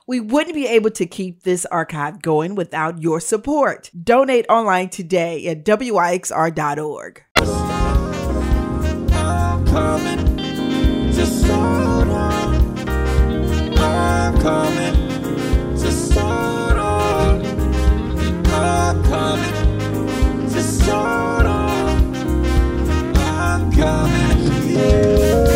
We wouldn't be able to keep this archive going without your support. Donate online today at WIXR.org. I'm coming to start on. I'm coming to start on. I'm coming to start on. I'm coming, yeah.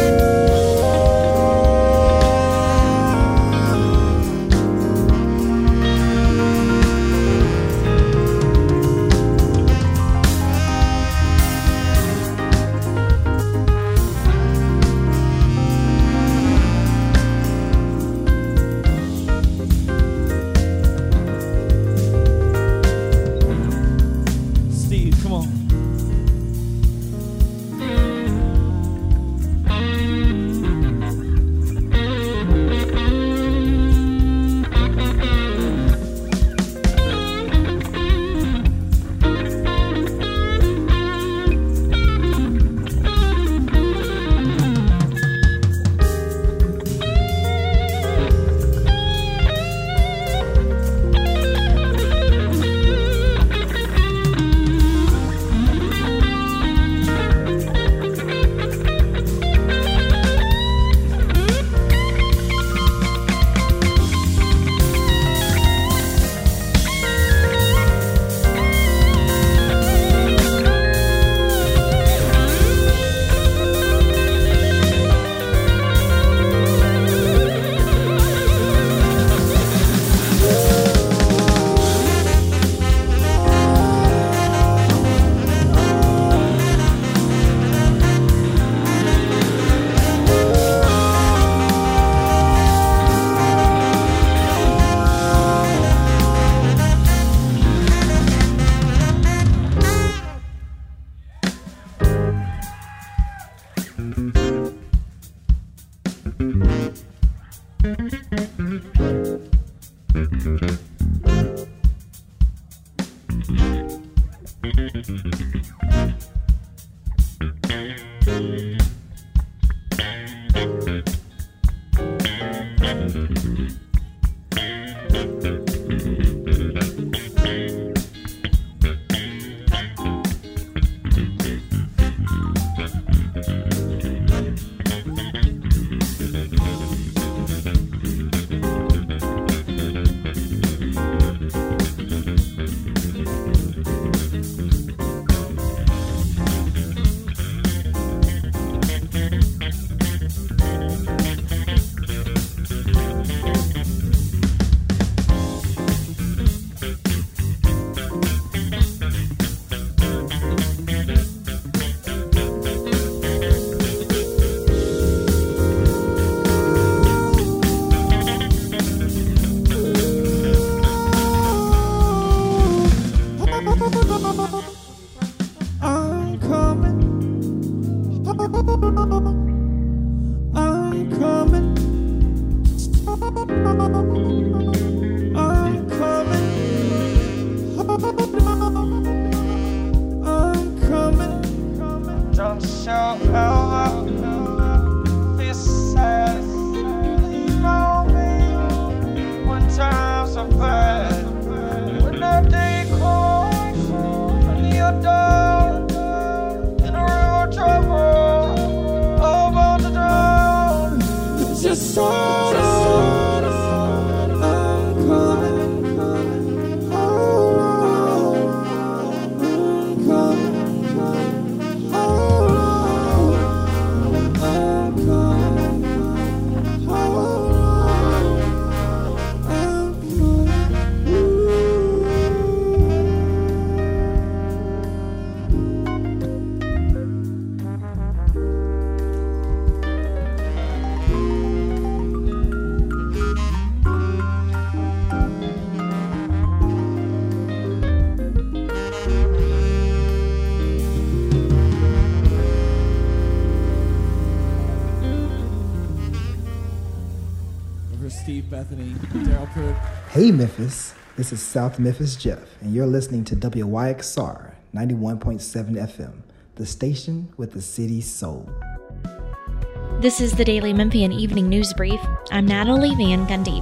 Hey Memphis, this is South Memphis Jeff, and you're listening to WYXR 91.7 FM, the station with the city's soul. This is the Daily Memphian Evening News Brief. I'm Natalie Van Gundy.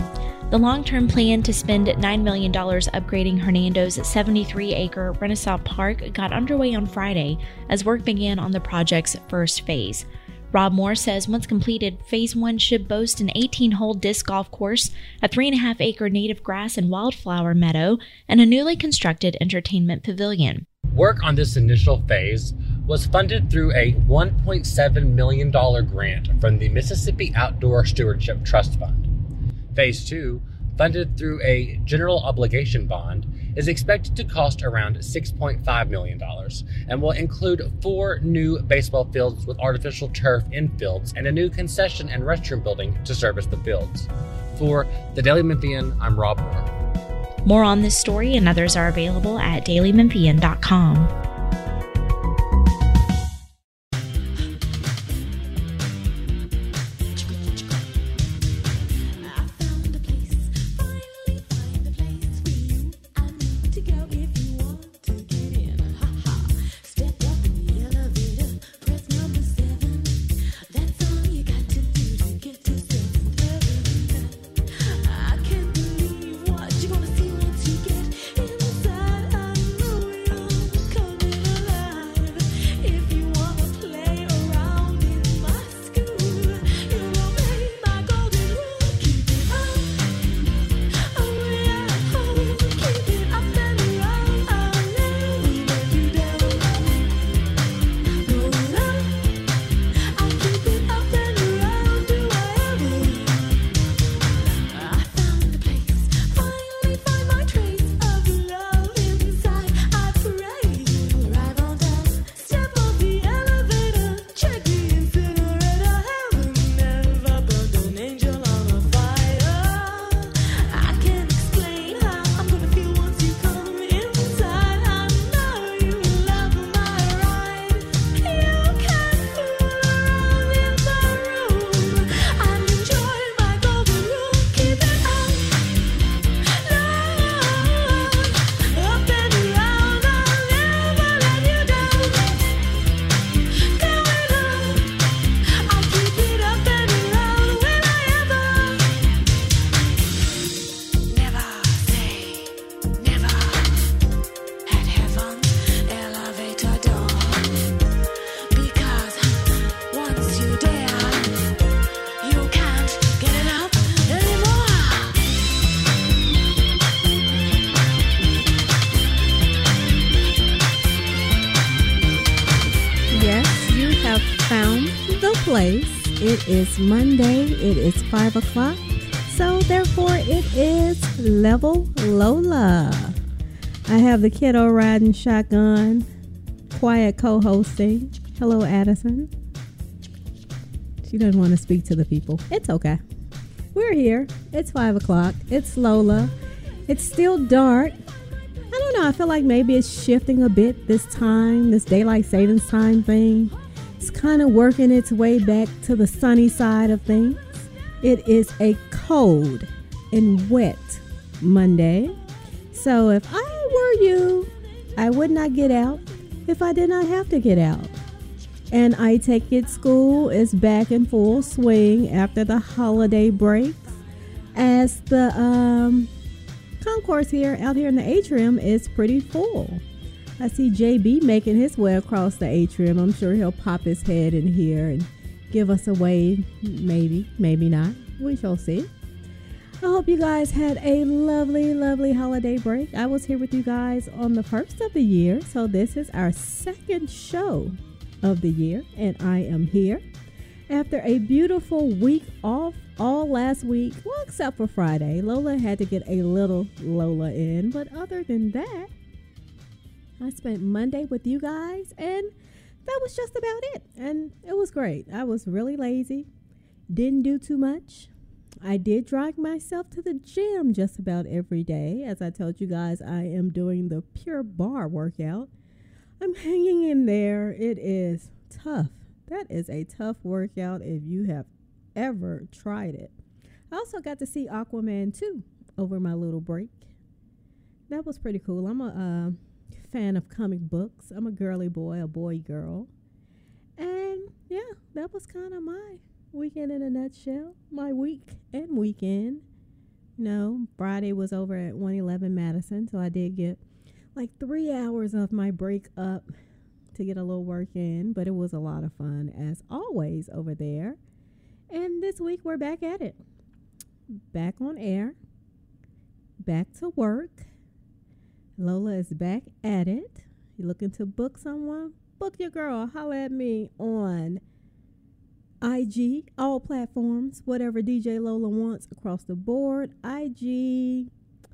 The long-term plan to spend $9 million upgrading Hernando's 73-acre Renaissance Park got underway on Friday as work began on the project's first phase. Rob Moore says once completed, Phase 1 should boast an 18-hole disc golf course, a 3.5-acre native grass and wildflower meadow, and a newly constructed entertainment pavilion. Work on this initial phase was funded through a $1.7 million grant from the Mississippi Outdoor Stewardship Trust Fund. Phase 2, funded through a general obligation bond, is expected to cost around $6.5 million and will include 4 new baseball fields with artificial turf infields and a new concession and restroom building to service the fields. For the Daily Memphian, I'm Rob Moore. More on this story and others are available at dailymemphian.com. It is Monday. It is 5 o'clock. So therefore it is Level Lola. I have the kiddo riding shotgun, quiet co-hosting. Hello, Addison. She doesn't want to speak to the people. It's okay. We're here. It's 5 o'clock. It's Lola. It's still dark. I don't know. I feel like maybe it's shifting a bit this time, this daylight savings time thing. It's kind of working its way back to the sunny side of things. It is a cold and wet Monday. So if I were you, I would not get out if I did not have to get out. And I take it school is back in full swing after the holiday breaks, as the concourse out here in the atrium is pretty full. I see JB making his way across the atrium. I'm sure he'll pop his head in here and give us a wave. Maybe, maybe not. We shall see. I hope you guys had a lovely, lovely holiday break. I was here with you guys on the first of the year. So this is our second show of the year. And I am here after a beautiful week off all last week. Well, except for Friday. Lola had to get a little Lola in. But other than that, I spent Monday with you guys, and that was just about it. And it was great. I was really lazy. Didn't do too much. I did drag myself to the gym just about every day. As I told you guys, I am doing the Pure Barre workout. I'm hanging in there. It is tough. That is a tough workout if you have ever tried it. I also got to see Aquaman 2 over my little break. That was pretty cool. I'm a fan of comic books. I'm a girly boy, a boy girl. And yeah, that was kind of my weekend in a nutshell. My week and weekend Friday was over at 111 Madison, so I did get like 3 hours of my break up to get a little work in, but it was a lot of fun as always over there. And this week we're back at it. Back on air. Back to work. Lola is back at it. You looking to book someone? Book your girl. Holla at me on IG, all platforms, whatever DJ Lola wants across the board. IG,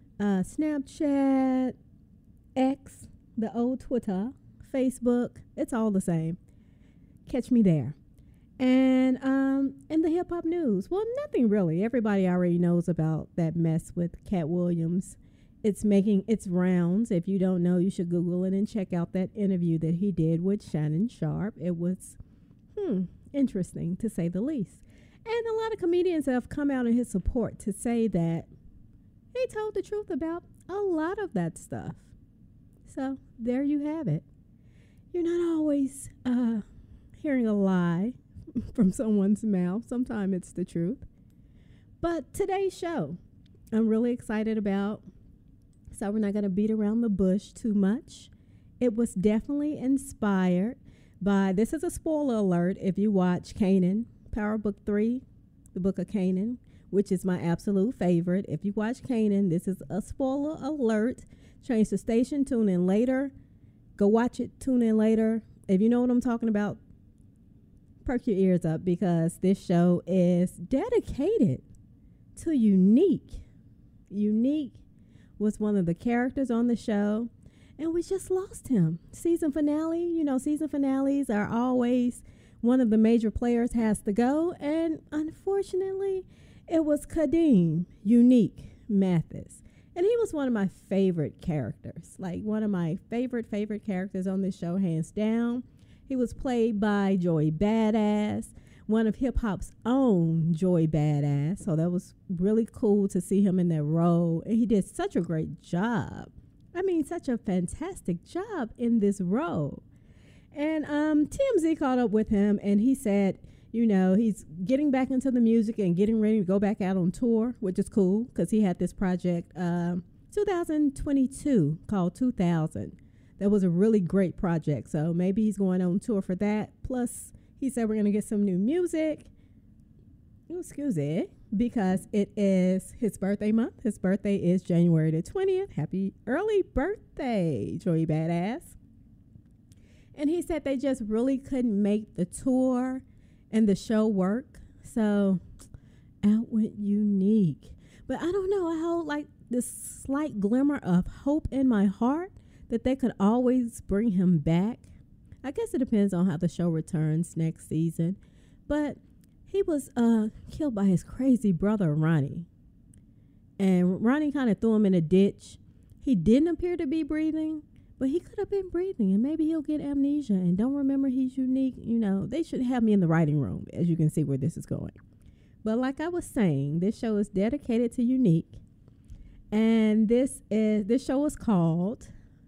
Snapchat, X, the old Twitter, Facebook. It's all the same. Catch me there. And in the hip hop news, well, nothing really. Everybody already knows about that mess with Cat Williams. It's making its rounds. If you don't know, you should Google it and check out that interview that he did with Shannon Sharpe. It was interesting, to say the least. And a lot of comedians have come out in his support to say that he told the truth about a lot of that stuff. So there you have it. You're not always hearing a lie from someone's mouth. Sometimes it's the truth. But today's show, I'm really excited about. So we're not going to beat around the bush too much. It was definitely inspired by, this is a spoiler alert if you watch Kanan, Power Book 3, the Book of Kanan, which is my absolute favorite. If you watch Kanan, this is a spoiler alert. Change the station, tune in later. Go watch it, tune in later. If you know what I'm talking about, perk your ears up, because this show is dedicated to Unique. Unique was one of the characters on the show, and we just lost him. Season finale, season finales are always one of the major players has to go, and unfortunately, it was Kadeem Unique Mathis. And he was one of my favorite characters, like one of my favorite characters on this show, hands down. He was played by Joey Badass, one of hip-hop's own Joey Badass. So that was really cool to see him in that role. And he did such a great job. I mean, such a fantastic job in this role. And TMZ caught up with him, and he said, he's getting back into the music and getting ready to go back out on tour, which is cool because he had this project 2022 called 2000. That was a really great project. So maybe he's going on tour for that. Plus, he said we're going to get some new music. Excuse it. Because it is his birthday month. His birthday is January the 20th. Happy early birthday, Joey Badass. And he said they just really couldn't make the tour and the show work. So out with Unique. But I don't know. I hold like this slight glimmer of hope in my heart that they could always bring him back. I guess it depends on how the show returns next season. But he was killed by his crazy brother, Ronnie. And Ronnie kind of threw him in a ditch. He didn't appear to be breathing, but he could have been breathing. And maybe he'll get amnesia and don't remember he's Unique. They should have me in the writing room, as you can see where this is going. But like I was saying, this show is dedicated to Unique. And this show is called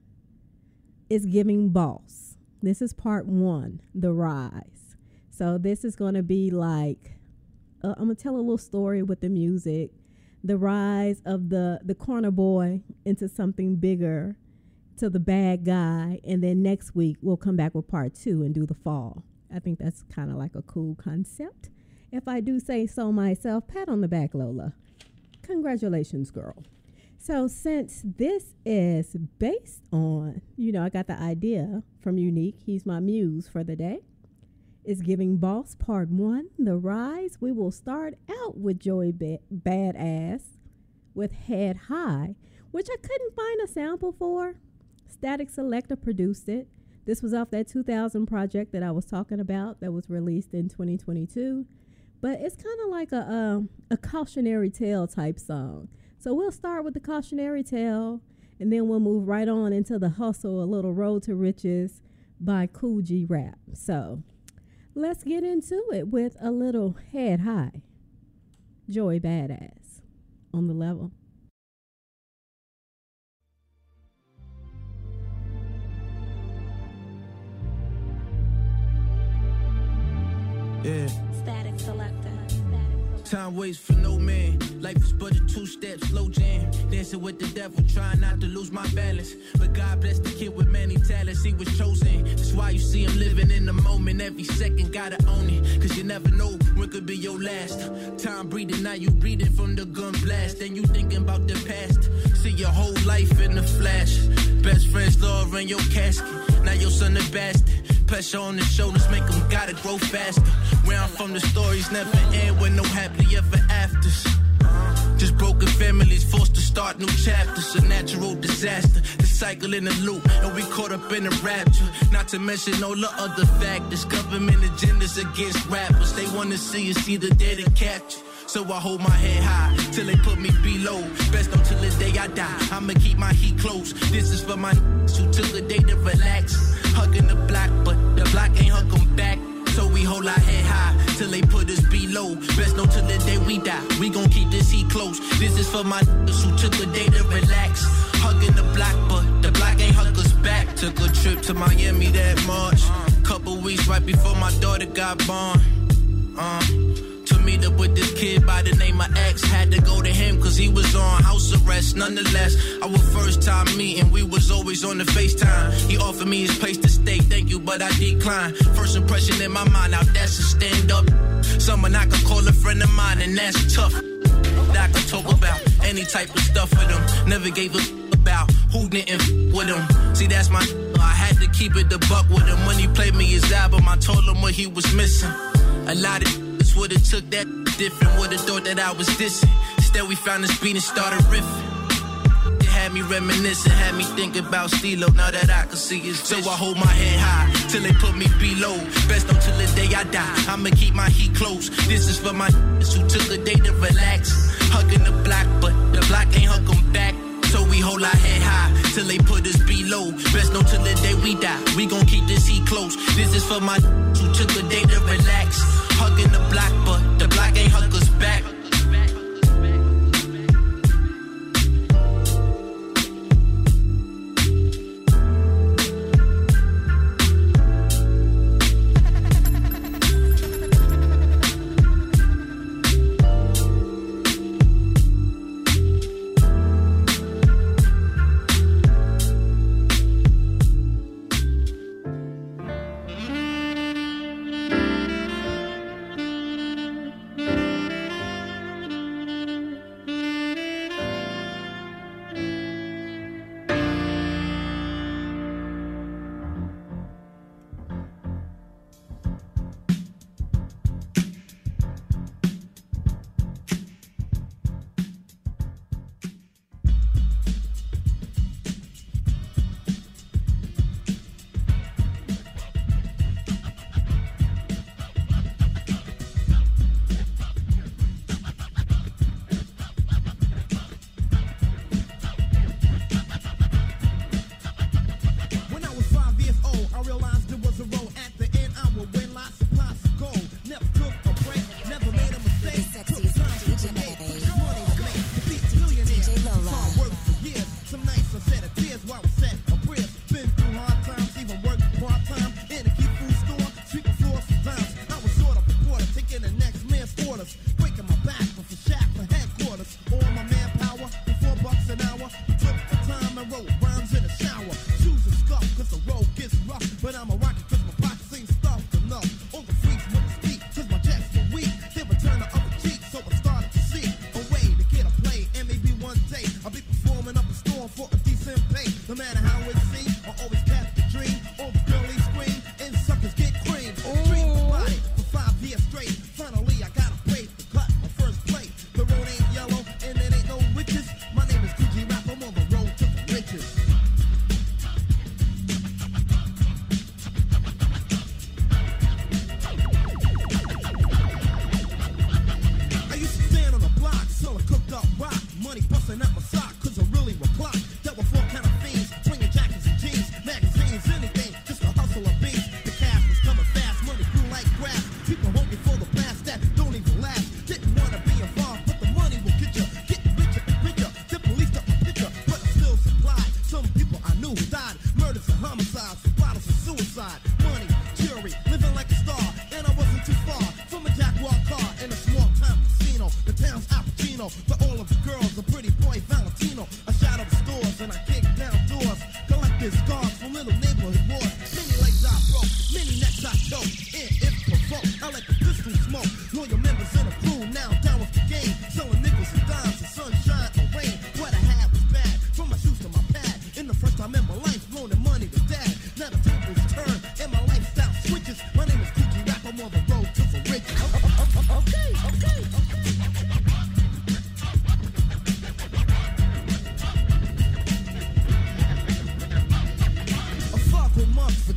It's Giving Boss. This is part 1, The Rise. So this is going to be like, I'm going to tell a little story with the music. The rise of the corner boy into something bigger, to the bad guy. And then next week, we'll come back with part 2 and do the fall. I think that's kind of like a cool concept. If I do say so myself, pat on the back, Lola. Congratulations, girl. So since this is based on, I got the idea from Unique. He's my muse for the day. It's Giving Boss Part 1, The Rise. We will start out with Joey Badass with Head High, which I couldn't find a sample for. Static Selector produced it. This was off that 2000 project that I was talking about that was released in 2022. But it's kind of like a cautionary tale type song. So we'll start with the cautionary tale, and then we'll move right on into the hustle, a little Road to Riches by Kool G Rap. So let's get into it with a little Head High. Joey Badass on the level. Yeah. Static Selector. Time waits for no man. Life is but a two-step slow jam. Dancing with the devil, trying not to lose my balance. But God bless the kid with many talents. He was chosen. That's why you see him living in the moment. Every second gotta own it. Cause you never know when could be your last. Time breathing, now you breathing from the gun blast. Then you thinking about the past. See your whole life in the flash. Best friends love in your casket. Now your son a bastard. Pressure on the shoulders make them gotta grow faster. Where I'm from, the stories never end with no happily ever afters. Just broken families forced to start new chapters. A natural disaster, the cycle in the loop, and we caught up in a rapture. Not to mention all the other factors. Government agendas against rappers. They wanna see us either dead or captured. So I hold my head high till they put me below. Best until the day I die. I'ma keep my heat close. This is for my who took a day to relax. Hugging the block, but the block ain't hug 'em back. So we hold our head high till they put us below. Best know till the day we die. We gon' keep this heat close. This is for my who took a day to relax. Hugging the block, but the block ain't hug us back. Took a trip to Miami that March. Couple weeks right before my daughter got born. To meet up with this kid by the name of X. Had to go to him cause he was on house arrest. Nonetheless, our first time meeting, we was always on the FaceTime. He offered me his place to stay, thank you, but I declined. First impression in my mind, now that's a stand up. Someone I could call a friend of mine, and that's tough. That I could talk about any type of stuff with him. Never gave a about who didn't with him. See, that's my I had to keep it the buck with him. When he played me his album, I told him what he was missing. A lot of would've took that different, would've thought that I was dissing. Instead we found this beat and started riffing. It had me reminiscing, had me think about Stilo. Now that I can see his vision. So I hold my head high till they put me below. Best until the day I die. I'ma keep my heat close. This is for my who took a day to relax. Hugging the block, but the block ain't hug 'em back. So we hold our head high till they put us below. Best know till the day we die. We gon' keep this heat close. This is for my who took a day to relax. Hugging the block, but the block ain't hug us back. Living like a star, and I wasn't too far from a Jaguar car in a small town casino.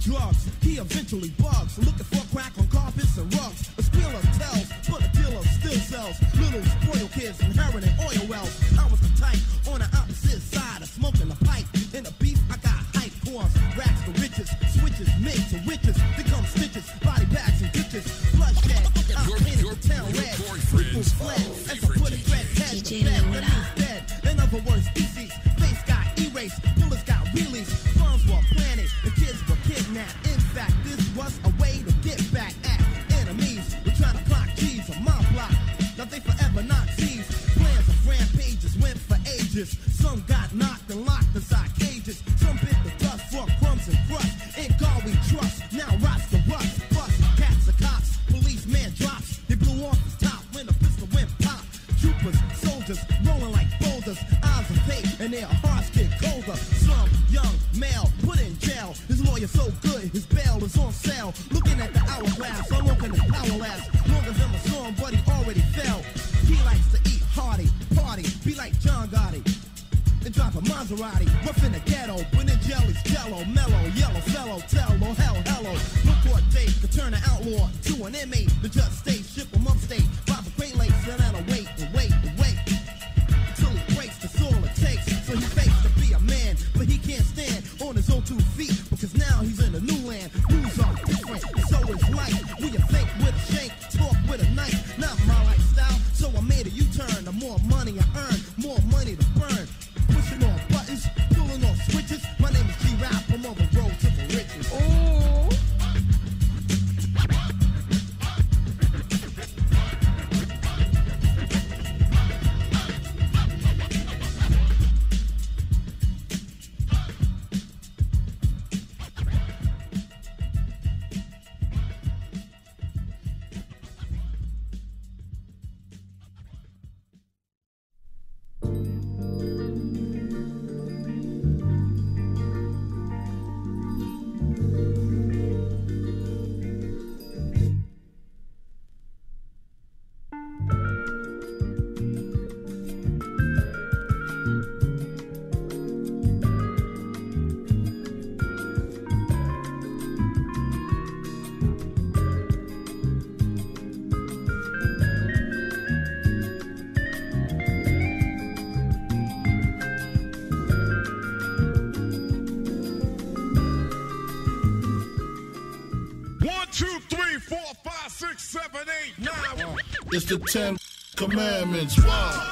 drugs. He eventually bugs, looking for crack on carpets and rugs. A squealer tells, but a dealer still sells. Little spoiled kids inheriting oil wells. I was the type on the opposite side of smoking a pipe. In the beef, I got hype cores, racks to riches, switches, made to witches, become stitches, body bags and ditches, bloodshed. I painted the town red, people fled, as I put it red head to bed, that means dead. In other words, DC's face got erased, bullets got released, funds were planted, the kids were kidnapped. In fact, this was a way to get back at enemies. We're trying to block G's on my block. Now they forever Nazis. Plans of rampages went for ages. Some got knocked and locked inside cages. Some bit the dust for crumbs and crust. In God we trust. Now rots the rust. Bust cats and cops. Policeman drops. They blew off the top when the pistol went pop. Troopers, soldiers, rolling like boulders. Eyes of hate and their hearts get colder. Some young male put in jail. His lawyer so good, his bail is on sale. Looking at the hourglass, how long can his power last? Longer than my song, but he already fell. He likes to eat hearty, party, be like John Gotti. And drive a Maserati, rough in the ghetto, bringing jellies, jello, mellow, yellow fellow, tell, oh hell, hello. No court date could turn an outlaw to an inmate. The judge stay, ship him upstate, rob a Great Lakes, and that'll wait and wait and wait till he breaks. That's all it takes. So he fakes to be a man, but he can't stand on his own 2 feet because now he's in a new land. Rules are different, so is life. We can think with a shank, talk with a knife. Not my lifestyle, so I made a U-turn. The more money I earn, more money to burn. Pushing on buttons, pulling on switches. My name is G-Rap, I'm on the road to the riches. Ooh. It's the 10 commandments. Wow.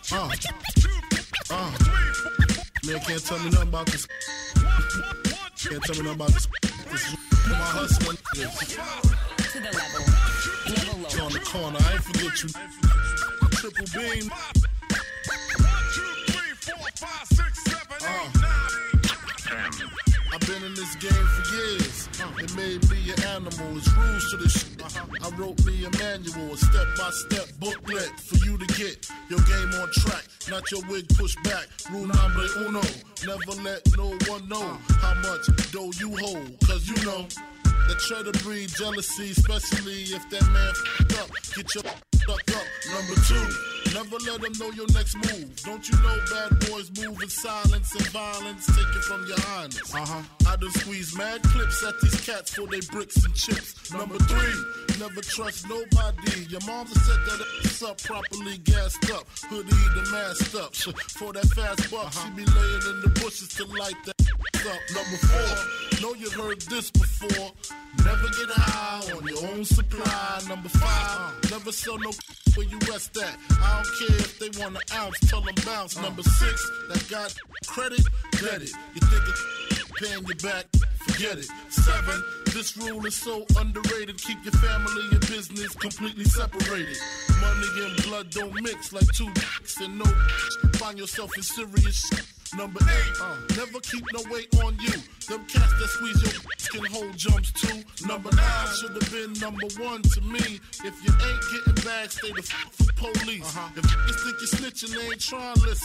Man, can't tell me nothing about this. Can't tell me nothing about this. This is my hustling. To the level. On the corner, I ain't forget you. Triple beam. 1, 2, 3, 4, 5, 6, 7, 8, 9, 10. I've been in this game for years. It made me an animal. It's rules to this shit. I wrote me a manual, a step-by-step booklet for you to get your game on track. Not your wig pushed back. Rule number uno. Never let no one know how much dough you hold. Cause you know that try to breed jealousy, especially if that man f***ed up. Get your stuck up. Number 2, never let them know your next move. Don't you know bad boys move in silence and violence? Take it from your highness. I done squeeze mad clips at these cats for they bricks and chips. Number 3, never trust nobody. Your mom set that ass up properly gassed up. Hoodie the masked up. For that fast buck, she be laying in the bushes to light that up. Number 4, know you heard this before. Never get high on your own supply. Number 5, never sell no where you rest at. I don't care if they want an ounce, tell them bounce. Number 6, that got credit, get it. You think it's paying you back, forget it. 7, this rule is so underrated. Keep your family and business completely separated. Money and blood don't mix like 2 dicks and no find yourself in serious shit. Number 8, never keep no weight on you. Them cats that squeeze your can hold jumps too. Number 9 should have been number 1 to me. If you ain't getting back, stay the from police. If you think you're snitching, they ain't trying to listen.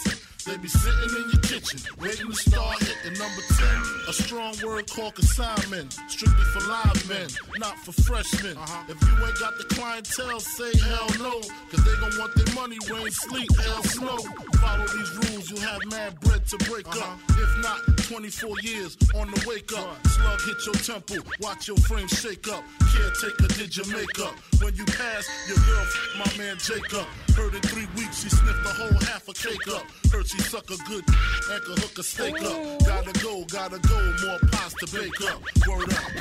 They be sitting in your kitchen, waiting to start hitting. Number 10, a strong word called consignment. Strictly for live men, not for freshmen. If you ain't got the clientele, say hell no. Cause they gon' want their money, rain, sleet, hell, snow. Follow these rules, you'll have mad bread to break up. If not, 24 years on the wake up. Slug hit your temple, watch your frame shake up. Caretaker did your makeup. When you pass, your girl my man Jacob. Heard in 3 weeks, she sniffed the whole half a cake up. Heard she suck a good and could hook a steak up. Gotta go, more pies to bake up. Word up,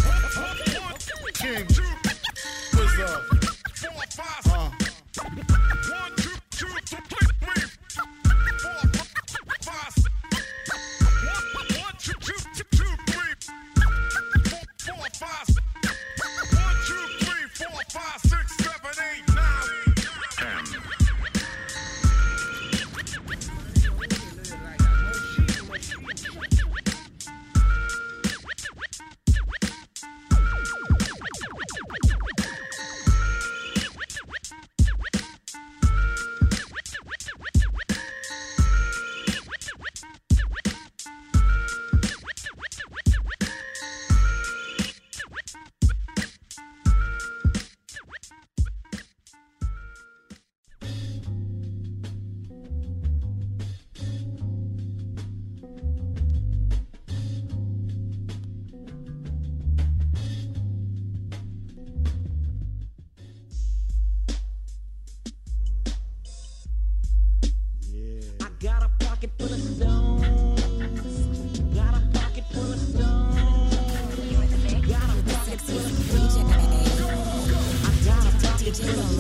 King, what's up? 4, 5, 1, 2, 2, 3, 4, 5, 1, 2, 2, 2, 3, 4, 5, 1, 2, 3, 4, 5, 6, 7, 8, 9, 10. Got a pocket full of stones. Got a pocket full of stones. Got a pocket full of stones. I got a pocket full of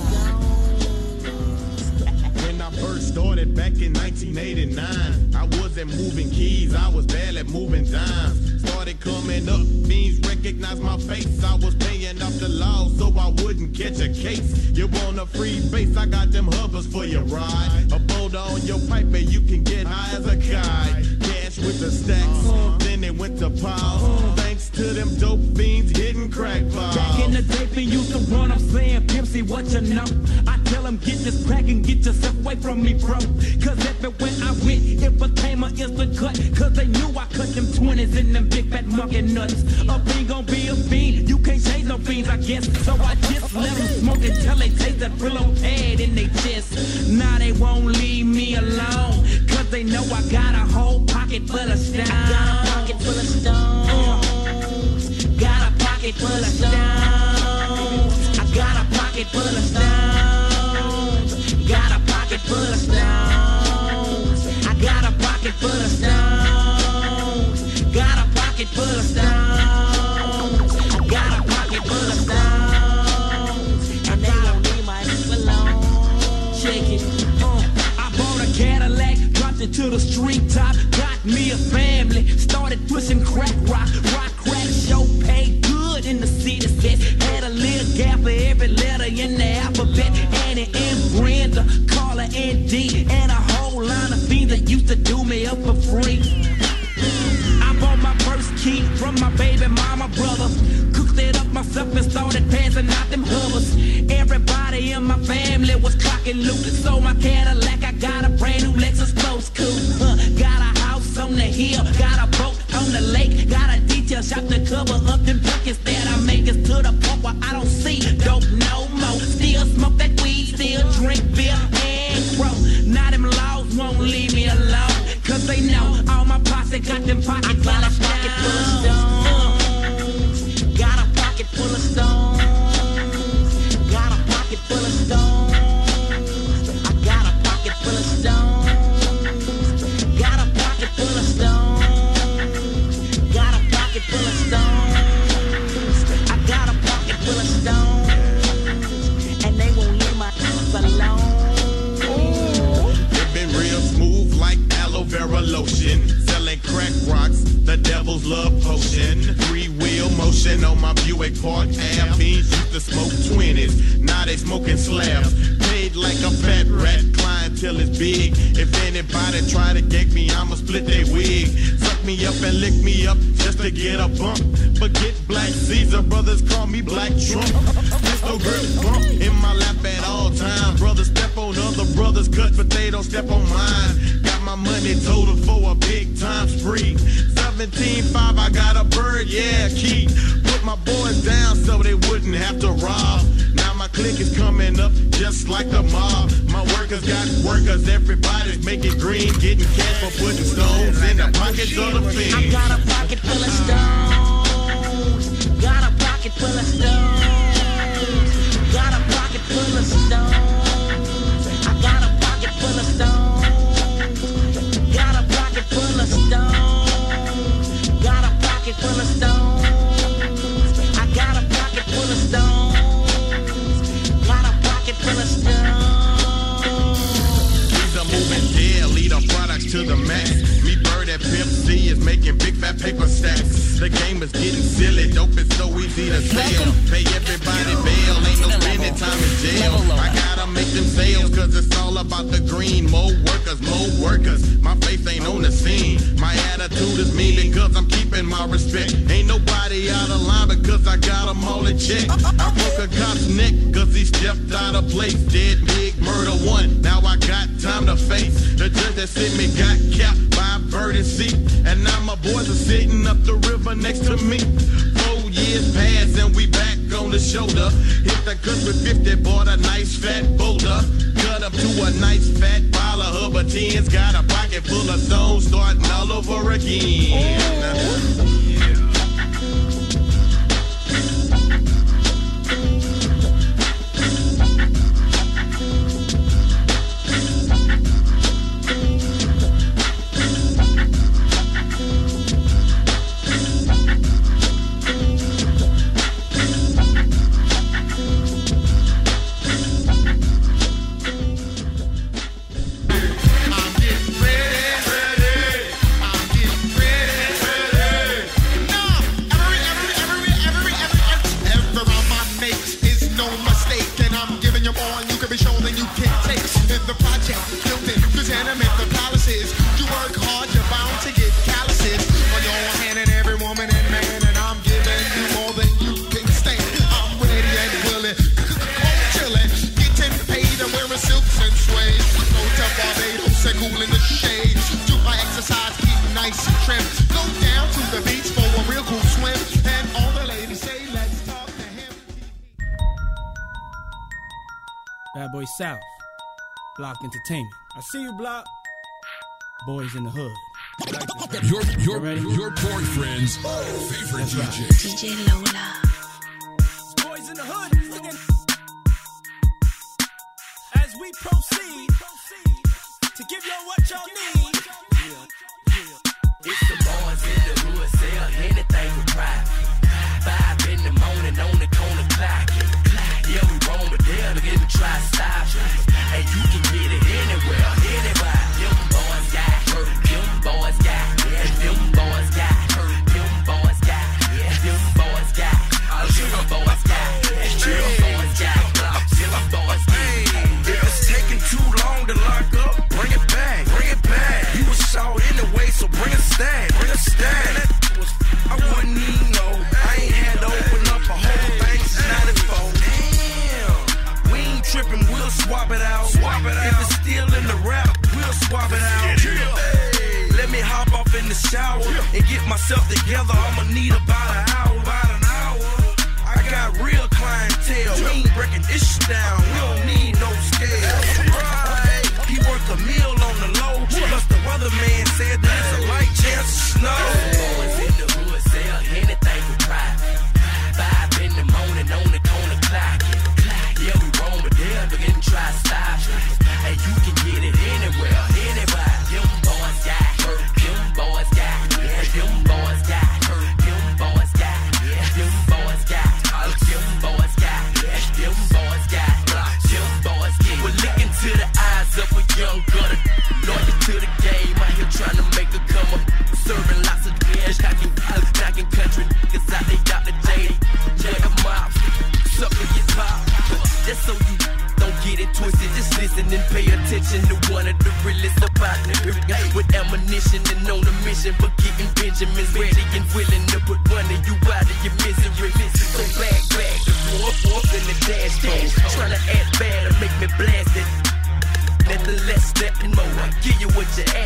stones. When I first started back in 1989, I wasn't moving keys, I was barely moving dimes. Started coming up, fiends recognized my face. I was paying off the law so I wouldn't catch a case. You want a free base, I got them hovers for your ride. A boulder on your pipe and you can get high as a kite. Cash with the stacks, then it went to piles. Thanks to them dope fiends hitting crack piles. Back in the day, they used to run, I'm saying, Pimp C, what you know? I tell them, get this crack and get yourself away from me, bro. Cause everywhere I went, it became an instant cut. Cause they knew I cut them 20s in them big fat monkey nuts. A fiend gon' be a fiend, you can't change no fiends, I guess. So I just let them smoke until they taste that pillow pad in their chest. Now they won't leave me alone, cause they know I got a whole pocket full of stones. I got a pocket full of stones. Got a pocket full of stones. I got a pocket full of stones. Got a pocket full of stones. I got a pocket full of stones. Got a pocket full of stones. I got a pocket full of stones. And they don't leave my ass alone. Check it. I bought a Cadillac, dropped it to the street top, got me a family, started pushing crack rock, crack show, paid good in the city set, had a little gap for every letter in the alphabet, Annie and Brenda, Carla and D, and a whole line of fiends that used to do me up for free. I bought my first key from my baby mama brother, cooked it up myself and started passing out them hovers. Everybody in my family was clocking loot, so my Cadillac, I got a brand new Lexus Ghost coupe. Got a house on the hill, got a boat on the lake, got a detail shop to cover up them buckets that I make. It's to the point where I don't see dope no more. Still smoke that weed, still drink beer and grow. Now them laws won't leave me alone, cause they know all my posse got them pockets full of stones. Got a pocket full of stones. Got a pocket full of stones. I got a pocket full of stones. Got a pocket full of stones. Got a pocket full of stones. I got a pocket full of stones. And they won't leave my ass alone. They've been real smooth like aloe vera lotion. Selling crack rocks, the devil's love potion. 3-wheel motion on my Buick Park Ave. Fiends used to smoke 20s, now they smoking slabs. Paid like a fat rat, clientele is big. If anybody try to gag me, I'ma split their wig. Suck me up and lick me up just to get a bump. Forget Black Caesar, brothers call me Black Trump. Pistol grip bump in my lap at all times. Brothers step on other brothers' cuts, but they don't step on mine. Got my it total for a big time spree. 17.5, I got a bird, yeah, key. Put my boys down so they wouldn't have to rob. Now my clique is coming up just like the mob. My workers got workers, everybody's making green, getting cash for putting stones in the pockets of the fiends. I got a pocket full of stones. Got a pocket full of stones. Got a pocket full of stones. I got a pocket full of stones. Got a pocket full of stones. Got a pocket full of stones. I got a pocket full of stones. Got a pocket full of stones. These are moving dead, lead our products to the max. Me, Bird, and Pimp C is making big fat paper stacks. The game is getting silly, dope is so easy to sell. Pay everybody bail, ain't no spending time in jail. I gotta make them sales, cause it's all about the green. More workers, more workers. My face ain't on the scene. My attitude is mean because I'm keeping my respect. Ain't nobody out of line because I got them all in check. I broke a cop's neck cause he stepped out of place. Dead big murder one, now I got time to face. The judge that sent me got capped by a bird and sea. And now my boys are sitting up the river next to me. 4 years passed and we back on the shoulder. Hit the cuts with 50, bought a nice fat boulder. Cut up to a nice fat pile of Hubba 10s. Got a pocket full of stones, starting all over again. Bad Boy South, Block Entertainment. I see you, Block. Boys in the hood. Your boyfriend's favorite DJ. DJ Lola. Boys in the hood. As we proceed to give y'all what y'all need. It's the boys in the hood, sell anything for pride. 5 in the morning on the corner clock. Yeah, we roam, but they'll get to try to stop. And you can get it anywhere, anywhere. Them boys got hurt, them boys got, yeah, them boys got hurt, them boys got, yeah, them boys got, all them boys got, yeah, them boys got, them boys got. If it's taking too long to lock up, bring it back, bring it back. You was short anyway, so bring a stand, bring a stand. I wouldn't even know, I ain't had to open up a whole thing since 94. Tripping, we'll swap it out. If it's still in the rap, we'll swap it out. Hey, let me hop off in the shower and get myself together. I'ma need about an hour. I got real clientele. We ain't breaking this shit down. We don't need no scale. Right? He worked a meal on the low. Plus the weatherman said that it's a light chance of snow. Boys in the hood sell anything for pride. 5 in the morning on the corner clock. Yeah, we roam, but they'll begin to try to stop. And you can get it anywhere, anywhere. Them boys got hurt, them boys got, yeah, them boys got hurt, them boys got, yeah, them boys got, all them boys got, yeah, them boys got, them boys get. We're looking to the eyes of a young gunner, loyal to the game, out here trying to make a come up, serving lots of cash, knocking country niggas out, they got the J, jack 'em up, sucker get pop. Just so you don't get it twisted, just listen and pay attention to one of the realest about niggas with ammunition and on a mission for keeping Benjamins ready and willing to put one of you out of your misery. So back, forth in the dashboard, trying to act bad or make me blast it. Let the less, nothing more. I give you what you asked for.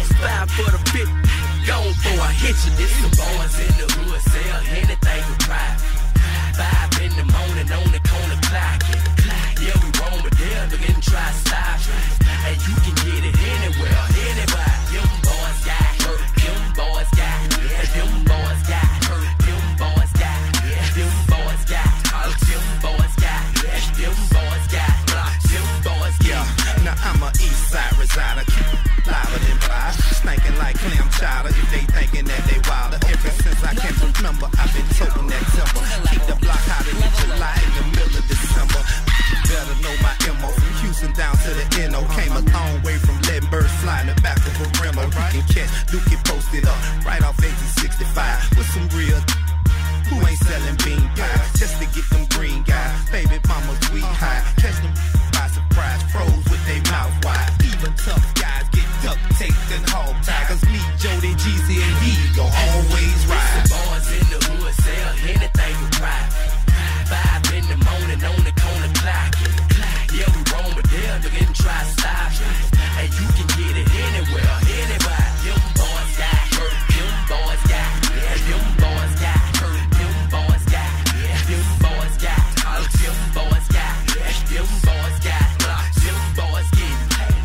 Spy for the 50. Gone for I hit you. This some boys in the hood sell anything for private. 5 in the morning on the corner clocking. Yeah, we roam with them, but then try to stop you. And you can get it anywhere, anywhere. Them boys got hurt, them boys got, yeah, them boys got hurt, them boys got, yeah, them boys got hurt, them boys got, yeah, them boys got, them boys got. Yeah, now I'm a east side resider, keep louder than fly, stinking like clam chowder. If they thinking that they wilder, ever since I can remember, I've been toting that timber. Keep the block hotter than July in the middle of December. Better know my MO from Houston down to the NO. Came a long way from letting birds fly in the back of a Remo. You can catch Dookie posted up right off exit 65 with some real who ain't selling bean pies just to get them green guys. Baby mama's weed high, catch them by surprise, froze with they mouth wide. Even tough guys get duct taped and hog tied. 'Cause me, Jody, GC, and he gon' always ride. The boys in the hood sell anything for private. 5 in the morning on the corner clocking. Yeah, we roam with them, but then try to stop you. And you can get it anywhere, anywhere. Them boys got hurt, them boys got, yeah, them boys got hurt, them boys got, yeah, them boys got hurt, them boys got, yeah, them boys got, them boys get paid.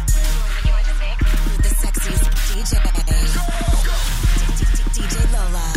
The sexiest DJ. DJ Lola.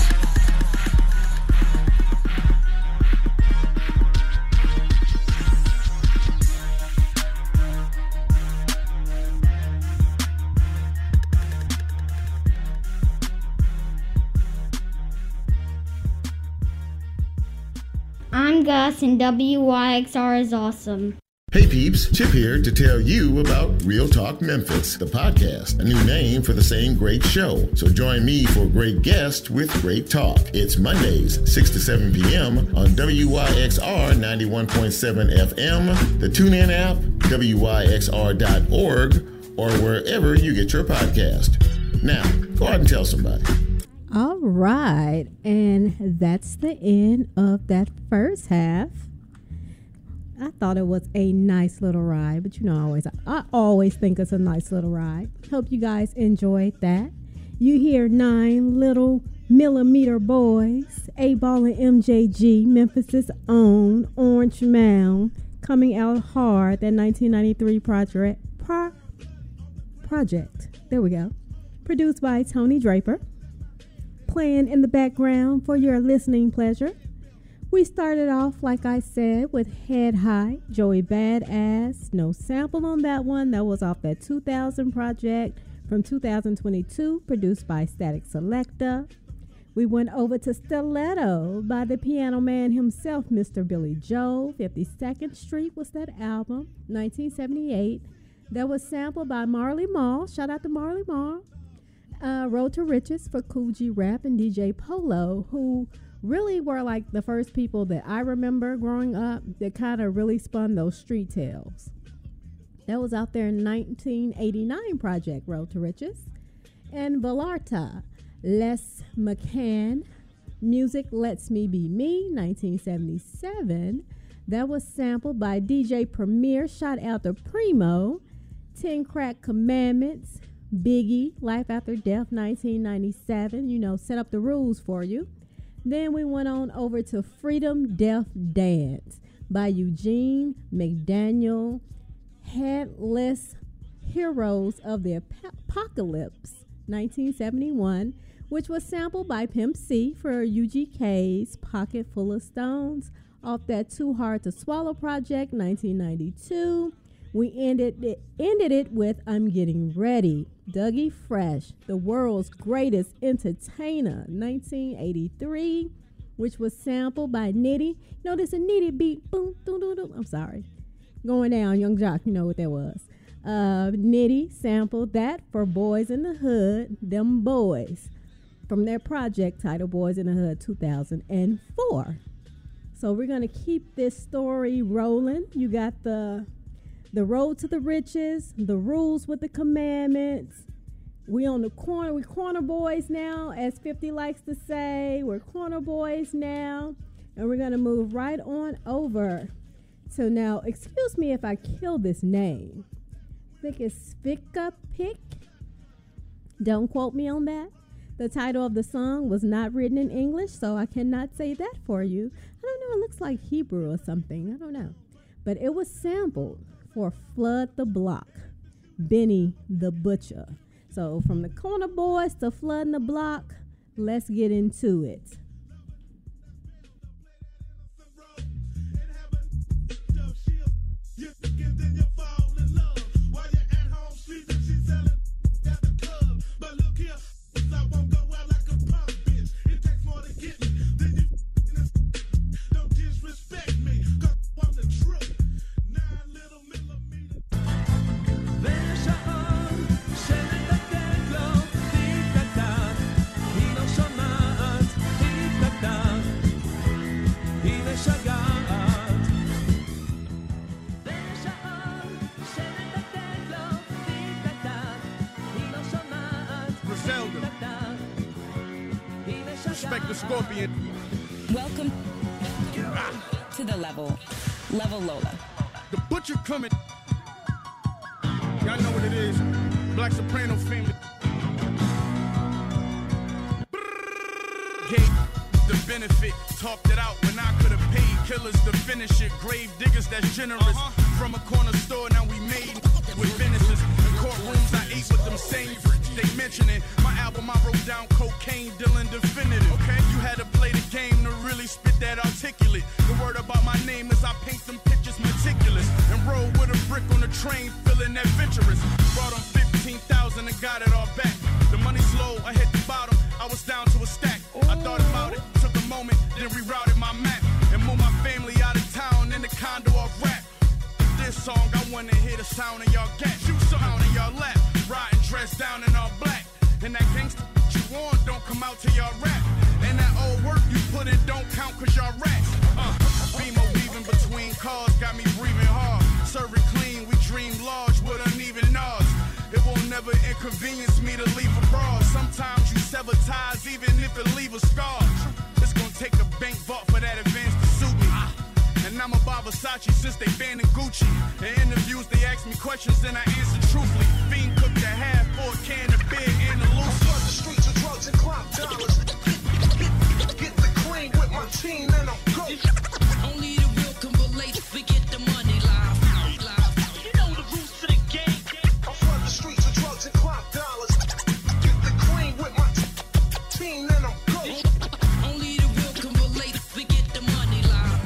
I'm Gus, and WYXR is awesome. Hey peeps, Chip here to tell you about Real Talk Memphis, the podcast, a new name for the same great show. So join me for great guests with great talk. It's Mondays, 6 to 7 p.m. on WYXR 91.7 FM, the TuneIn app, WYXR.org, or wherever you get your podcast. Now, go out and tell somebody. All right, and that's the end of that first half. I thought it was a nice little ride, but you know, I always think it's a nice little ride. Hope you guys enjoyed that. You hear 9 little millimeter boys, A-Ball and MJG, Memphis' own Orange Mound, coming out hard. That 1993 project. There we go. Produced by Tony Draper. Playing in the background for your listening pleasure. We started off, like I said, with Head High, Joey Badass. No sample on that one. That was off that 2000 project from 2022, produced by Static Selecta. We went over to Stiletto by the piano man himself, Mr. Billy Joe. 52nd Street was that album, 1978. That was sampled by Marley Marl. Shout out to Marley Marl. Road to Riches for Kool G Rap and DJ Polo, who really were like the first people that I remember growing up that kind of really spun those street tales. That was out there in 1989 project, Road to Riches. And Vallarta, Les McCann, Music Lets Me Be Me, 1977. That was sampled by DJ Premier, shout out to Primo. 10 Crack Commandments, Biggie, Life After Death, 1997. You know, set up the rules for you. Then we went on over to Freedom Death Dance by Eugene McDaniel, Headless Heroes of the Apocalypse, 1971, which was sampled by Pimp C for UGK's Pocket Full of Stones off that Too Hard to Swallow project, 1992. We ended it with I'm Getting Ready, Dougie Fresh, the world's greatest entertainer, 1983, which was sampled by Nitty. Notice a Nitty beat, boom, boom, boom, boom. I'm sorry. Going down, Young Jock, you know what that was. Nitty sampled that for Boys in the Hood, Them Boys, from their project titled Boys in the Hood 2004. So we're going to keep this story rolling. You got the Road to the Riches, the Rules with the Commandments. We on the corner. We're corner boys now, as 50 likes to say. We're corner boys now. And we're going to move right on over. So now, excuse me if I kill this name. I think it's Spicka Pick. Don't quote me on that. The title of the song was not written in English, so I cannot say that for you. I don't know, it looks like Hebrew or something. I don't know. But it was sampled for Flood the Block, Benny the Butcher. So from the Corner Boys to Flooding the Block, let's get into it. Scorpion. Welcome to the Level Lola. The Butcher coming. Y'all know what it is. Black Soprano family. Gave the benefit, talked it out when I could have paid killers to finish it. Grave diggers that's generous. From a corner store, now we made with businesses. In courtrooms, I ate with them same they mentioning. My album, I wrote down cocaine dealing definitive. Okay, you had to play the game to really spit that articulate. The word about my name is I paint them pictures meticulous and roll with a brick on the train, feeling adventurous. Brought on 15,000 and got it all back. The money slow, I hit the bottom, I was down to a stack. I thought about it, took a moment, then rerouted my map and moved my family out of town in the condo off rap. This song, I wanna hear the sound of y'all gat. Shoot sound in y'all lap, riding dressed down in all black. And that gangsta you want don't come out till y'all rap. And that old work you put in don't count cause y'all rats. Beamo weaving between cars got me breathing hard. Serve it clean, we dream large with uneven nods. It will never inconvenience me to leave abroad. Sometimes you sever ties even if it leave a scar. It's gonna take a bank vault for that advance to suit me. And I'm about Versace since they banned Gucci. In interviews they ask me questions and I answer truthfully. Fiend cooked a half for a can of beer and a loose. Flood the streets of drugs and crime dollars. Get the cream with my team and I'm good. Only the real can relate. Forget the money live. You know the rules to the game. I flood the streets of drugs and crime dollars. Get the cream with my team and I'm good. Only the real can relate. Forget the money live.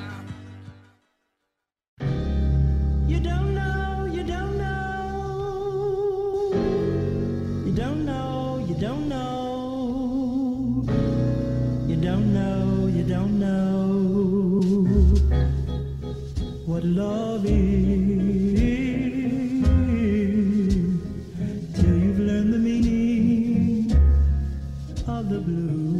You don't know, you don't know. You don't know, you don't know. You don't know, you don't know what love is till you've learned the meaning of the blues.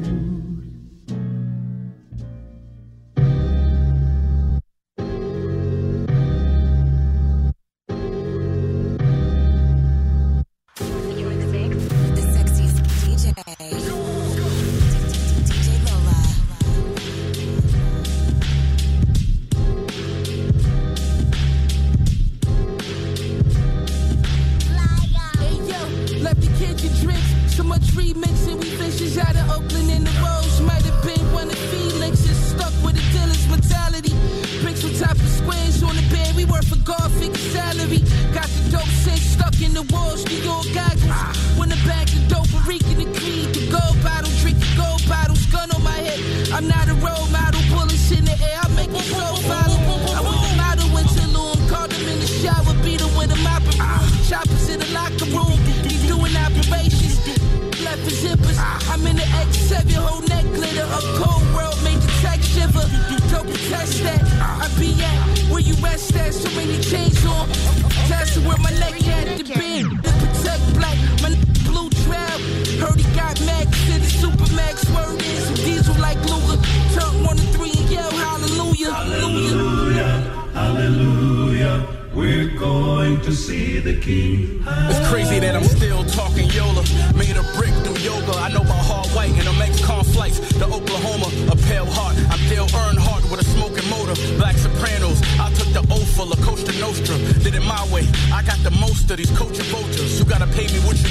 It's crazy that I'm still talking Yola. Made a brick do yoga. I know about hard white and them ex-con flights to Oklahoma. A pale heart. I'm Dale Earnhardt with a smoking motor. Black Sopranos. I took the O full of Costa Nostra. Did it my way. I got the most of these coaching vultures. You gotta pay me what you owe, or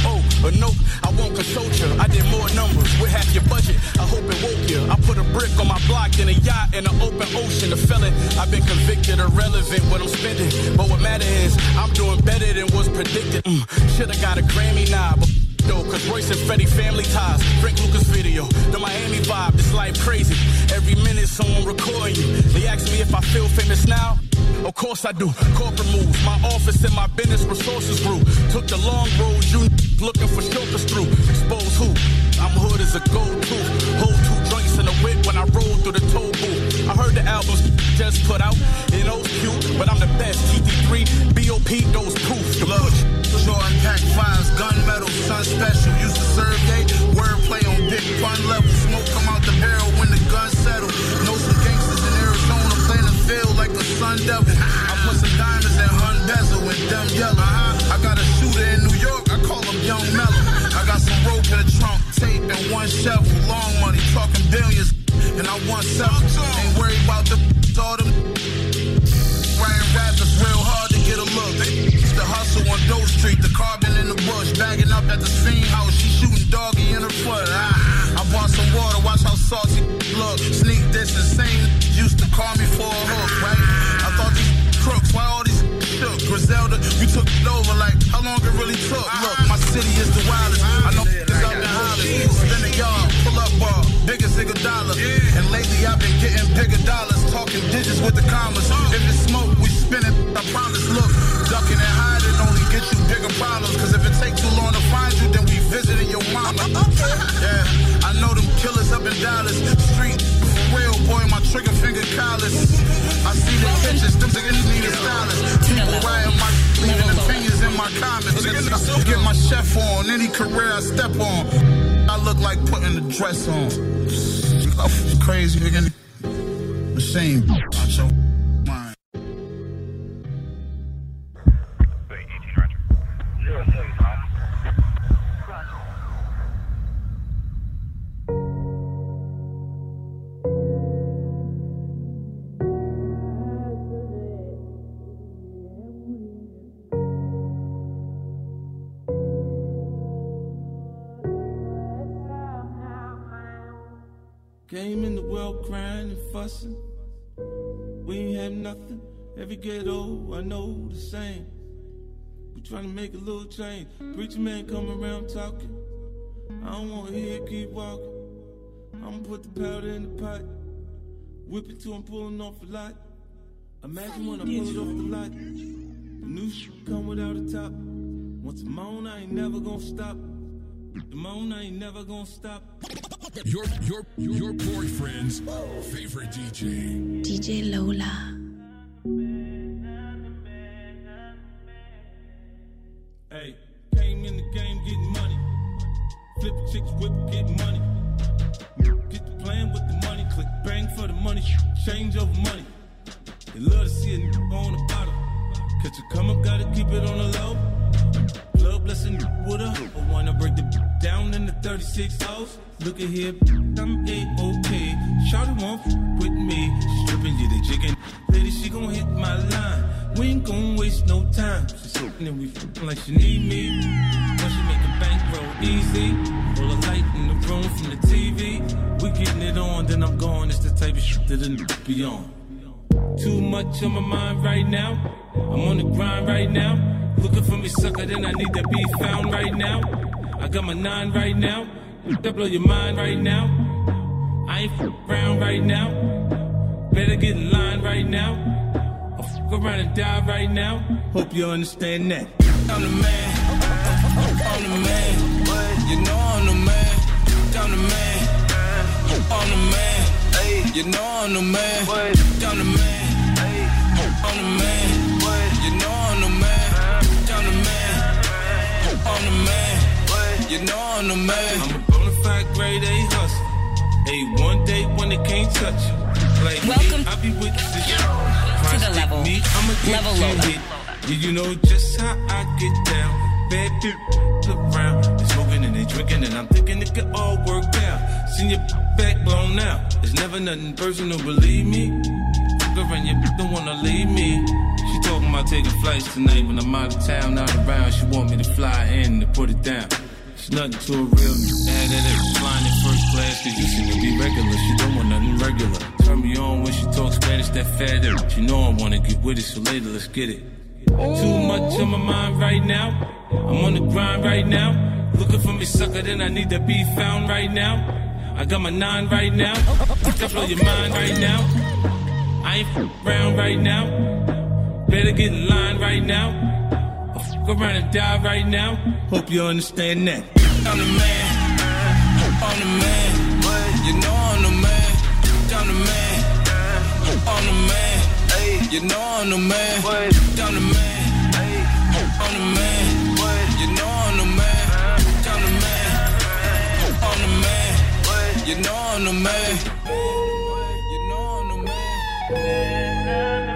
But nope, I won't consult you. I did more numbers with half your budget. I hope it woke you. I put a brick on my block, then a yacht in the open ocean. The felon, I've been convicted, irrelevant what I'm spending. But what matter is, I'm doing better than was predicted. Should've got a Grammy now, but though, cause Royce and Freddie family ties. Frank Lucas video, the Miami vibe, this life crazy. Every minute someone recording you. They ask me if I feel famous now. Of course I do. Corporate moves, my office and my business resources grew. Took the long road, you looking for chauffeurs through. Expose who? I'm hood as a go-to. Hold 2 joints in a whip when I roll through the toll booth. I heard the albums just put out, and those cute, but I'm the best. GT3, BOP, those proof. Look, Jordan pack 5s, gunmetal, sun special. Used to serve gay, wordplay on big pun level. Smoke come out the barrel when the gun settle. Know some gangsters in Arizona playing the field like the Sun Devil. I put some diamonds in hun bezel and dumb yellow. I got a shooter in New York, I call him Young Mellow. I got some rope in the trunk, tape and 1 shovel. Long money, talking billions, and I want several. Ain't worried about the all them. Writing raps, it's real hard to get a look. It's the hustle on Doe Street, the carbon in the bush. Bagging up at the scene house, she shooting doggy in her foot. I bought some water, watch how salty look. Sneak this, the same used to call me for a hook, right? I thought these crooks, why all these shook? Griselda, we took it over like how long it really took. Look, my city is the wildest. I know it's up in Hollis. Spin a yard, pull up bar, biggest nigga dollar. And lately I've been getting bigger dollars, talking digits with the commas. If it's smoke, we spin it, I promise. Look, ducking and hiding only get you bigger problems. Cause if it takes too long to find you, then we visiting your mama. Yeah, I know them killers up in Dallas. Street, for real, boy, my trigger finger callous. I see the pictures, them niggas need a stylist. People writing my, leaving opinions in my comments. Get my chef on, any career I step on. I look like putting the dress on. Crazy, nigga. Machine. Watch your mind. Came in the world crying and fussing. We ain't have nothing. Every ghetto, I know the same. We trying to make a little change. Preacher man come around talking. I don't want to hear it, keep walking. I'ma put the powder in the pot. Whip it till I'm pulling off a lot. Imagine when I pull it off the lot. The new shit come without a top. Once I'm on, I ain't never gonna stop. The moan, I ain't never gonna stop. Your boyfriend's favorite DJ. DJ Lola. Hey, came in the game getting money. Flip chicks, whip, get money. Get the plan with the money. Click bang for the money. Change over money. They love to see a nigga on the bottom. Catch a come up, gotta keep it on the low. Club blessing with a hoop. I wanna break the down in the 36 hours. Look at here, I'm A-OK. Shawty won't with me. Stripping you the chicken. Lady, she gon' hit my line. We ain't gon' waste no time. She's sitting and we f***ing like she need me. When she make a bankroll easy. Full of light in the room from the TV. We getting it on, then I'm gone. It's the type of shit that a nigga be on. Too much on my mind right now. I'm on the grind right now. Looking for me, sucker, then I need to be found right now. I got my 9 right now. That blow your mind right now. I ain't f*** around right now. Better get in line right now. I'll f*** around and die right now. Hope you understand that. I'm the man. I'm the man. You know I'm the man. I'm the man. I'm the man. You know I'm the man. I'm the man. I'm the man. You know I'm the man. I'm the man. I'm the man. You know I'm the man. I'm a bona fide grade A hustler. Hey, one day when they can't touch you. Like welcome me, I be with this to the level. Me, I'm a level Lola. Yeah, you know just how I get down. Bad people around. They smoking and they drinking and I'm thinking it could all work out. Seen your back blown out. There's never nothing personal, believe me. Girl and your don't wanna leave me. She talking about taking flights tonight when I'm out of town, not around. She want me to fly in and put it down. It's nothing to a real me. Mad at it, flying in first class, cause you seem to be regular. She don't want nothing regular. Turn me on when she talks Spanish, that fat air. She know I wanna get with it, so later, let's get it. Too much on my mind right now. I'm on the grind right now. Looking for me, sucker, then I need to be found right now. I got my 9 right now. Think I blow your mind right now. I ain't around right now. Better get in line right now. I'll around and die right now. Hope you understand that. I'm the man. I'm the man. You know I'm the man. I'm the man. I'm the man. You know I'm the man. I'm the man. I'm the man. You know I'm the man. I'm the man. I'm the man. You know I'm the man. You know I'm the man.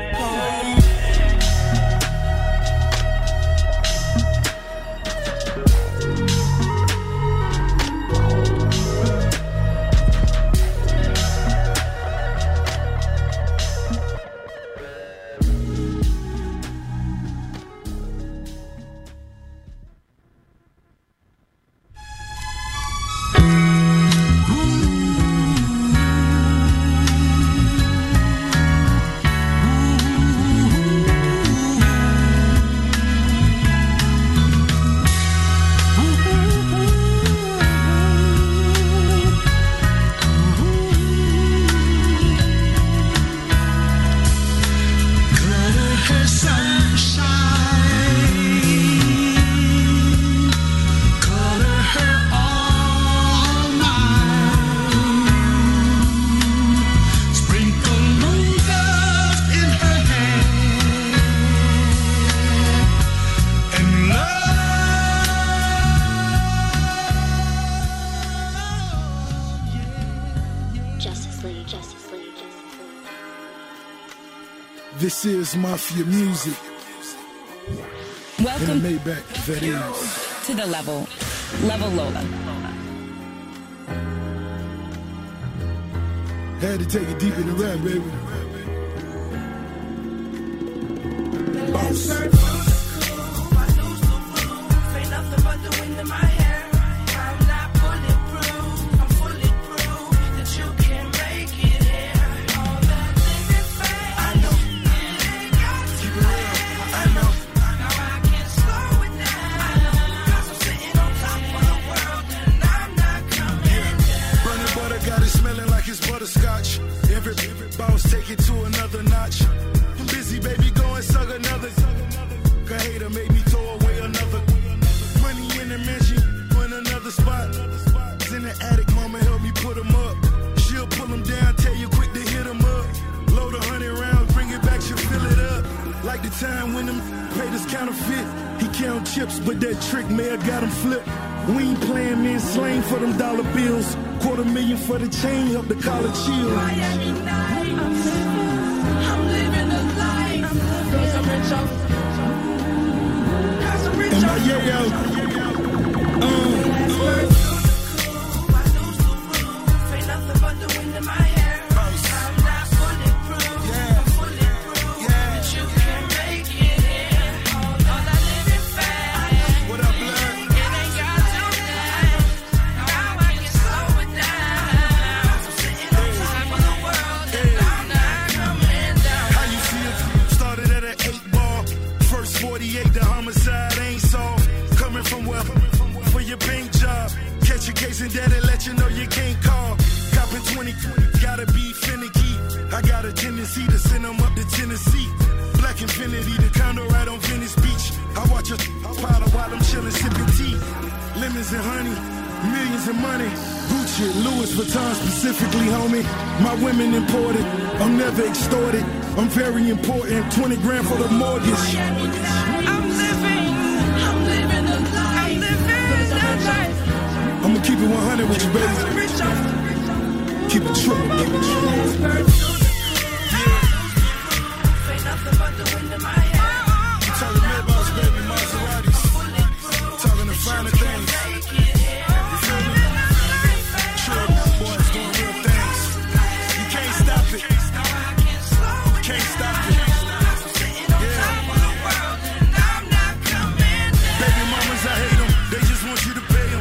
This is Mafia Music. Welcome in the Maybach, that is. To the Level Lola. Had to take it deep in the rap, baby. Boss. Butterscotch. Every bounce take it to another notch. I'm busy, baby, go and suck another. A hater made me throw away another. Money in the mansion, in another spot. In the attic, mama help me put them up. She'll pull them down, tell you quick to hit them up. Load 100 rounds, bring it back, she'll fill it up. Like the time when them paid us counterfeit. He count chips, but that trick may have got him flipped. We ain't playing men slang for them dollar bills. $250,000 for the chain, help the collar chill. Miami night, I'm living the life. Cause I'm rich off. Cause I'm rich off. And my yo-yo. Ain't nothing but the wind in my hair. I'm not bulletproof. I'm bulletproof. But you can make it here. Cause I live in fast. What up, blood? The homicide ain't solved. Coming from where? For your bank job. Catch a case and daddy let you know you can't call. Copping 20, gotta be finicky. I got a tendency to send them up to Tennessee. Black Infinity, the condo right on Venice Beach. I watch a powder while I'm chilling, sipping tea. Lemons and honey, millions of money. Gucci, Louis Vuitton specifically, homie. My women imported, I'm never extorted. I'm very important, 20 grand for the mortgage. I'ma keep it 100 with you, baby. Keep it true. Keep it true. I'm talking Maybachs, baby, Maseratis. Talking the finer things. You feel me? True, boys doing real things. You can't stop it. You can't stop it. Yeah. Baby mamas, I hate them. They just want you to pay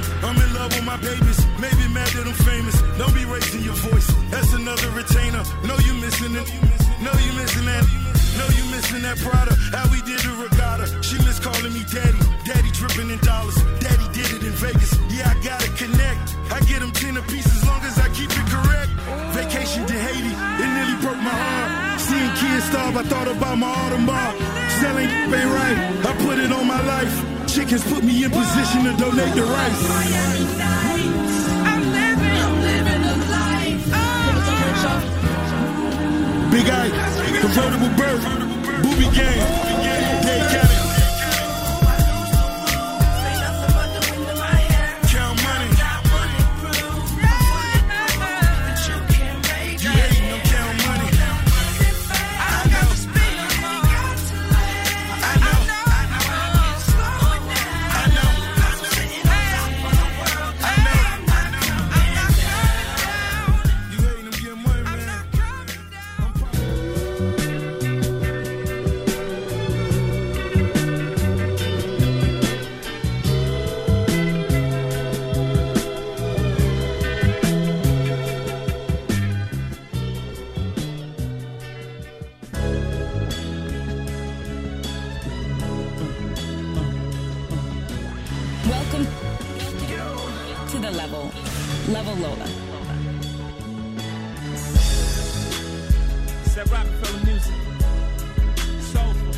starve, I thought about my autumn bar. Selling ain't right, I put it on my life. Chickens put me in position to donate the rice. I'm living a life. Big Ike, convertible bird, booby gang, Day County. Welcome to the Level Lola. It's that Rockefeller music. Soulful.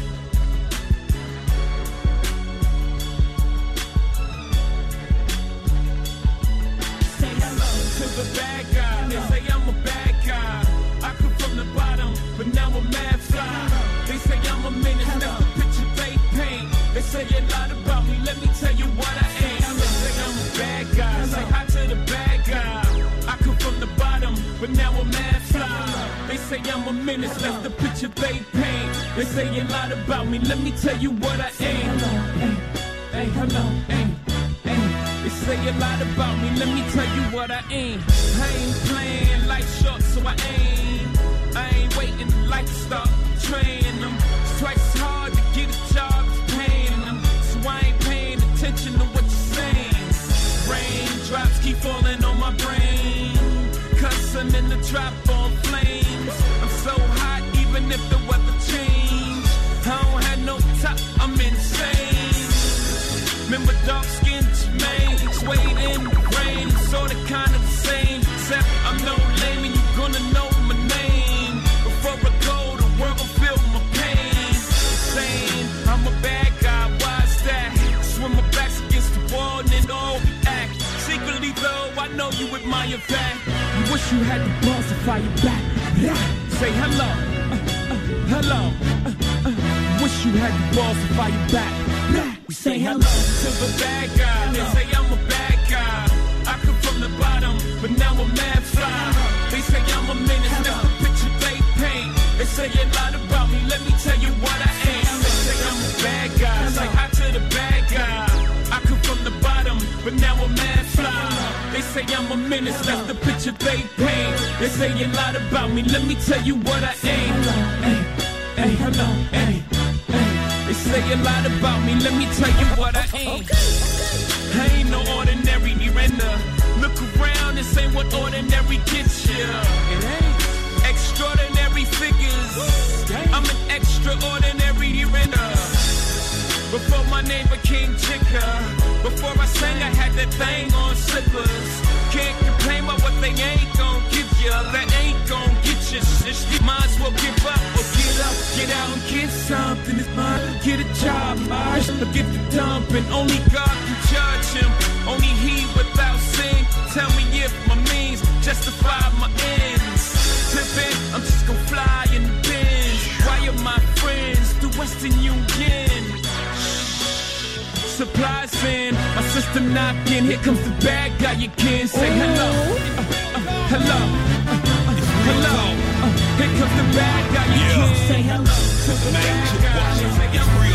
Say hello to the bad guy. They say I'm a bad guy. I come from the bottom, but now I'm mad fly. They say I'm a menace, that's the picture they paint. They say a lot about me, let me tell you what I ain't. They say I'm a bad guy. Say hi to the bad guy. I come from the bottom, but now I'm mad fly. They say I'm a menace, that's the picture they paint. They say a lot about me, let me tell you what I ain't. Hey, hello, hey, hey. They say a lot about me, let me tell you what I ain't. I ain't playing life short, so I ain't waiting like to start training them. It's twice as hard to get a job as paying them. So I ain't paying attention to what you're saying. Raindrops keep falling on my brain, 'cause I'm in the trap on flames. I'm so hot even if the weather changed. I don't have no top, I'm insane. Remember dark skinned Jermaine, swayed in the rain. It's sort of kind of the same, except I'm no lame and you're gonna know my name. Before I go, the world will feel my pain. Saying I'm a bad guy, why's that? Swim my back's against the wall and then all act. Secretly though, I know you admire that. You wish you had the balls to fire back. Say hello, hello. Wish you had the balls to fire back. Say hello to the bad guy. They say I'm a bad guy. I come from the bottom, but now I'm mad fly. They say I'm a menace, that's the picture they paint. They say a lot about me, let me tell you what I ain't. They say I'm a bad guy. Say hi to the bad guy. I come from the bottom, but now I'm mad fly. They say I'm a menace, that's the picture they paint. They say a lot about me, let me tell you what I ain't. Hey, hello, hey. They say a lot about me, let me tell you what I ain't. I ain't no ordinary render. Look around, this ain't what ordinary gets you. It ain't. Extraordinary figures. I'm an extraordinary render. Before my name became Chica, before I sang I had that thing on slippers. Can't complain about what they ain't gon' give you. That ain't gon' get you. You might as well give up or get up, get out and get something. It's mine, get a job, Marsh, or get the dump. And only God can judge him. Only he without sin. Tell me if my means justify my ends. Tipping, I'm just gon' fly in the bins. Why are my friends through Western Union? Supplies in, my system knocking. Here comes the bad guy, you can't say hello. Hello. Hello. Here comes the bad guy, you can't say hello to the bad guy.